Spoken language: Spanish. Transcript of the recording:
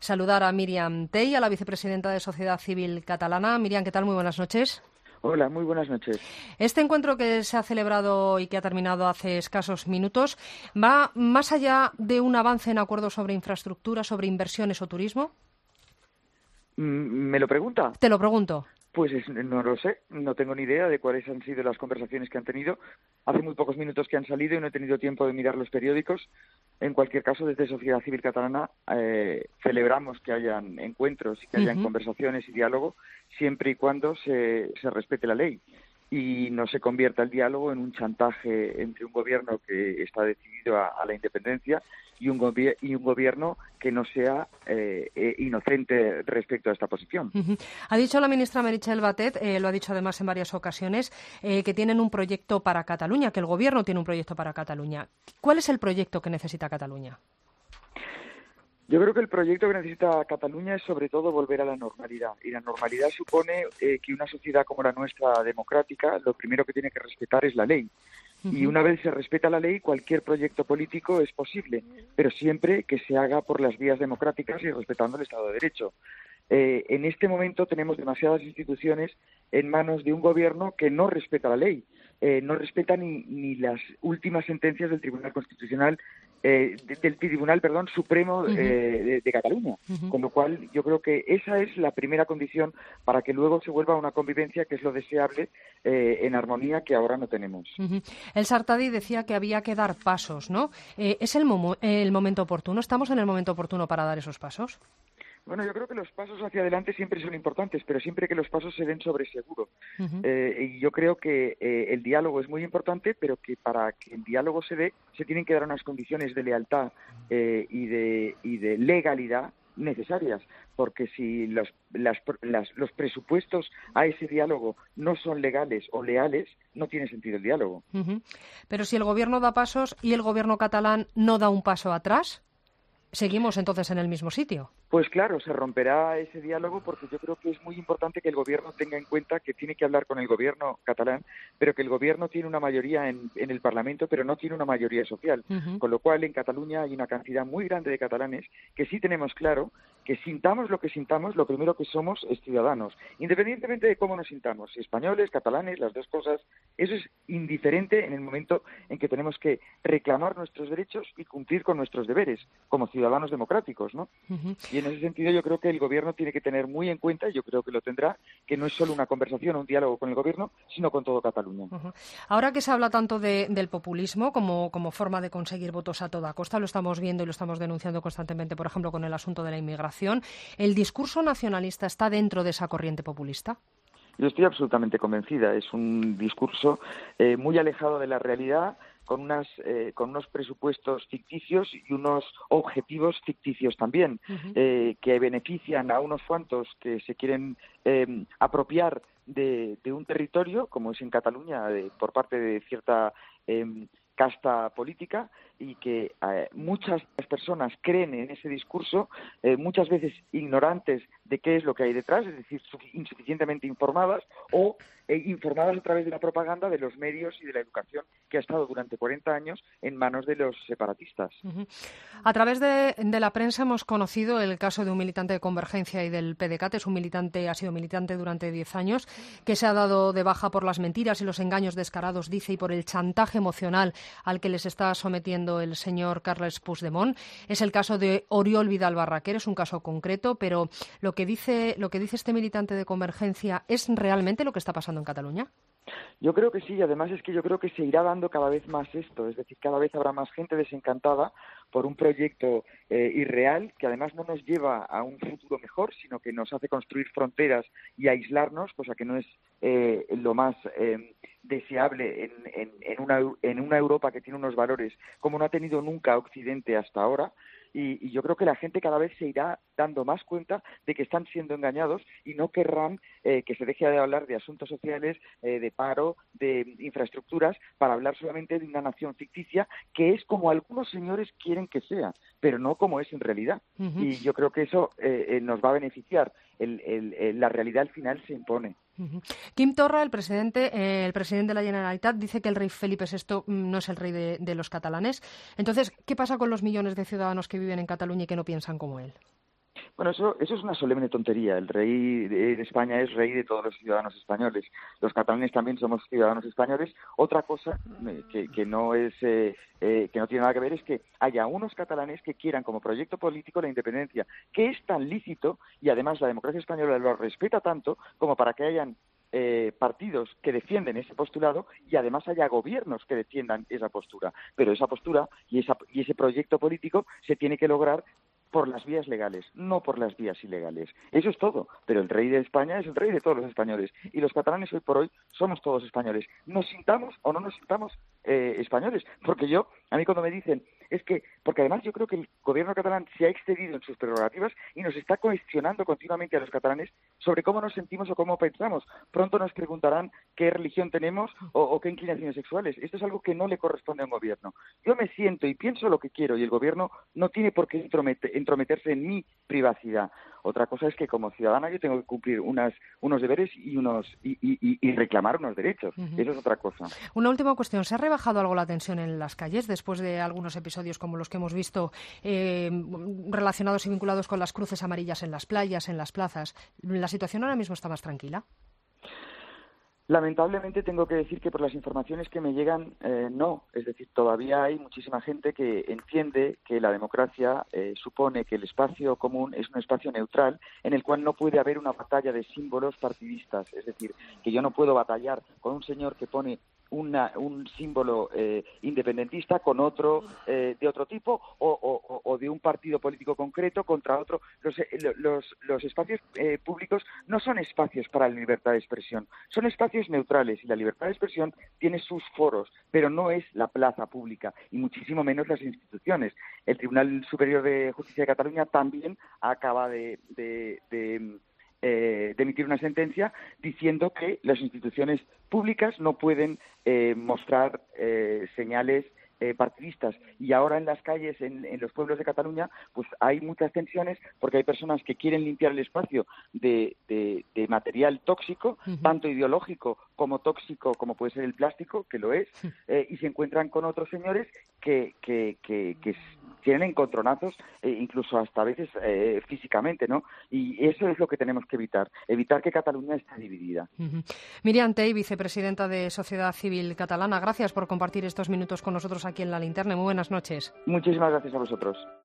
saludar a Míriam Tey, a la vicepresidenta de Sociedad Civil Catalana. Míriam, ¿qué tal? Muy buenas noches. Hola, muy buenas noches. Este encuentro que se ha celebrado y que ha terminado hace escasos minutos va más allá de un avance en acuerdos sobre infraestructura, sobre inversiones o turismo. ¿Me lo pregunta? Te lo pregunto. Pues no lo sé, no tengo ni idea de cuáles han sido las conversaciones que han tenido. Hace muy pocos minutos que han salido y no he tenido tiempo de mirar los periódicos. En cualquier caso, desde Sociedad Civil Catalana celebramos que hayan encuentros y que hayan conversaciones y diálogo siempre y cuando se respete la ley y no se convierta el diálogo en un chantaje entre un gobierno que está decidido a la independencia y un gobierno que no sea inocente respecto a esta posición. Ha dicho la ministra Meritxell Batet, lo ha dicho además en varias ocasiones, que tienen un proyecto para Cataluña, que el gobierno tiene un proyecto para Cataluña. ¿Cuál es el proyecto que necesita Cataluña? Yo creo que el proyecto que necesita Cataluña es sobre todo volver a la normalidad. Y la normalidad supone que una sociedad como la nuestra, democrática, lo primero que tiene que respetar es la ley. Y una vez se respeta la ley, cualquier proyecto político es posible, pero siempre que se haga por las vías democráticas y respetando el Estado de Derecho. En este momento tenemos demasiadas instituciones en manos de un gobierno que no respeta la ley, no respeta ni las últimas sentencias del Tribunal Constitucional, del Tribunal Supremo de Cataluña. Con lo cual, yo creo que esa es la primera condición para que luego se vuelva a una convivencia que es lo deseable en armonía que ahora no tenemos. El Sartadi decía que había que dar pasos, ¿no? ¿Es el momento oportuno? ¿Estamos en el momento oportuno para dar esos pasos? Bueno, yo creo que los pasos hacia adelante siempre son importantes, pero siempre que los pasos se den sobre seguro. Y yo creo que el diálogo es muy importante, pero que para que el diálogo se dé, se tienen que dar unas condiciones de lealtad y de legalidad necesarias, porque si los presupuestos a ese diálogo no son legales o leales, no tiene sentido el diálogo. Pero si el gobierno da pasos y el gobierno catalán no da un paso atrás, ¿seguimos entonces en el mismo sitio? Pues claro, se romperá ese diálogo porque yo creo que es muy importante que el gobierno tenga en cuenta que tiene que hablar con el gobierno catalán, pero que el gobierno tiene una mayoría en el Parlamento, pero no tiene una mayoría social. Con lo cual, en Cataluña hay una cantidad muy grande de catalanes que sí tenemos claro que sintamos lo que sintamos, lo primero que somos es ciudadanos, independientemente de cómo nos sintamos, españoles, catalanes, las dos cosas. Eso es indiferente en el momento en que tenemos que reclamar nuestros derechos y cumplir con nuestros deberes como ciudadanos democráticos, ¿no? Y en ese sentido yo creo que el gobierno tiene que tener muy en cuenta, y yo creo que lo tendrá, que no es solo una conversación o un diálogo con el gobierno, sino con todo Cataluña. Ahora que se habla tanto del populismo como forma de conseguir votos a toda costa, lo estamos viendo y lo estamos denunciando constantemente, por ejemplo, con el asunto de la inmigración, ¿el discurso nacionalista está dentro de esa corriente populista? Yo estoy absolutamente convencida. Es un discurso muy alejado de la realidad, con unos presupuestos ficticios y unos objetivos ficticios también, que benefician a unos cuantos que se quieren apropiar de un territorio, como es en Cataluña, por parte de cierta casta política, y que muchas personas creen en ese discurso, muchas veces ignorantes de qué es lo que hay detrás, es decir, insuficientemente informadas o informadas a través de la propaganda de los medios y de la educación que ha estado durante 40 años en manos de los separatistas. A través de la prensa hemos conocido el caso de un militante de Convergencia y del PDeCAT. Ha sido militante durante 10 años, que se ha dado de baja por las mentiras y los engaños descarados, dice, y por el chantaje emocional al que les está sometiendo el señor Carles Puigdemont. Es el caso de Oriol Vidal Barraquer, es un caso concreto, pero lo que dice este militante de Convergencia, ¿es realmente lo que está pasando en Cataluña? Yo creo que sí, y además es que yo creo que se irá dando cada vez más esto, es decir, cada vez habrá más gente desencantada por un proyecto irreal que además no nos lleva a un futuro mejor, sino que nos hace construir fronteras y aislarnos, cosa que no es lo más deseable en una Europa que tiene unos valores como no ha tenido nunca Occidente hasta ahora. Y yo creo que la gente cada vez se irá dando más cuenta de que están siendo engañados y no querrán que se deje de hablar de asuntos sociales, de paro, de infraestructuras, para hablar solamente de una nación ficticia que es como algunos señores quieren que sea, pero no como es en realidad. Y yo creo que eso nos va a beneficiar. La realidad al final se impone. Quim Torra, el presidente de la Generalitat, dice que el rey Felipe VI no es el rey de los catalanes. Entonces, ¿qué pasa con los millones de ciudadanos que viven en Cataluña y que no piensan como él? Bueno, eso es una solemne tontería. El rey de España es rey de todos los ciudadanos españoles. Los catalanes también somos ciudadanos españoles. Otra cosa que no es que no tiene nada que ver es que haya unos catalanes que quieran como proyecto político la independencia, que es tan lícito y además la democracia española lo respeta tanto como para que hayan partidos que defienden ese postulado y además haya gobiernos que defiendan esa postura. Pero esa postura y ese proyecto político se tiene que lograr por las vías legales, no por las vías ilegales. Eso es todo. Pero el rey de España es el rey de todos los españoles. Y los catalanes hoy por hoy somos todos españoles. Nos sintamos o no nos sintamos españoles. Porque a mí cuando me dicen, porque además yo creo que el gobierno catalán se ha excedido en sus prerrogativas y nos está cuestionando continuamente a los catalanes sobre cómo nos sentimos o cómo pensamos. Pronto nos preguntarán qué religión tenemos o qué inclinaciones sexuales. Esto es algo que no le corresponde a un gobierno. Yo me siento y pienso lo que quiero y el gobierno no tiene por qué entrometerse en mi privacidad. Otra cosa es que como ciudadana yo tengo que cumplir unos deberes y reclamar unos derechos. Eso es otra cosa. Una última cuestión. ¿Se ha rebajado algo la tensión en las calles después de algunos episodios como los que hemos visto relacionados y vinculados con las cruces amarillas en las playas, en las plazas? ¿La situación ahora mismo está más tranquila? Lamentablemente tengo que decir que por las informaciones que me llegan, no. Es decir, todavía hay muchísima gente que entiende que la democracia supone que el espacio común es un espacio neutral en el cual no puede haber una batalla de símbolos partidistas. Es decir, que yo no puedo batallar con un señor que pone un símbolo independentista con otro de otro tipo o de un partido político concreto contra otro. Los espacios públicos no son espacios para la libertad de expresión, son espacios neutrales y la libertad de expresión tiene sus foros, pero no es la plaza pública y muchísimo menos las instituciones. El Tribunal Superior de Justicia de Cataluña también acaba de emitir una sentencia diciendo que las instituciones públicas no pueden mostrar señales partidistas. Y ahora en las calles, en los pueblos de Cataluña, pues hay muchas tensiones porque hay personas que quieren limpiar el espacio de material tóxico, tanto ideológico como tóxico, como puede ser el plástico, que lo es, y se encuentran con otros señores que tienen encontronazos, incluso hasta a veces físicamente, ¿no? Y eso es lo que tenemos que evitar que Cataluña esté dividida. Míriam Tey, vicepresidenta de Sociedad Civil Catalana, gracias por compartir estos minutos con nosotros aquí en La Linterna. Muy buenas noches. Muchísimas gracias a vosotros.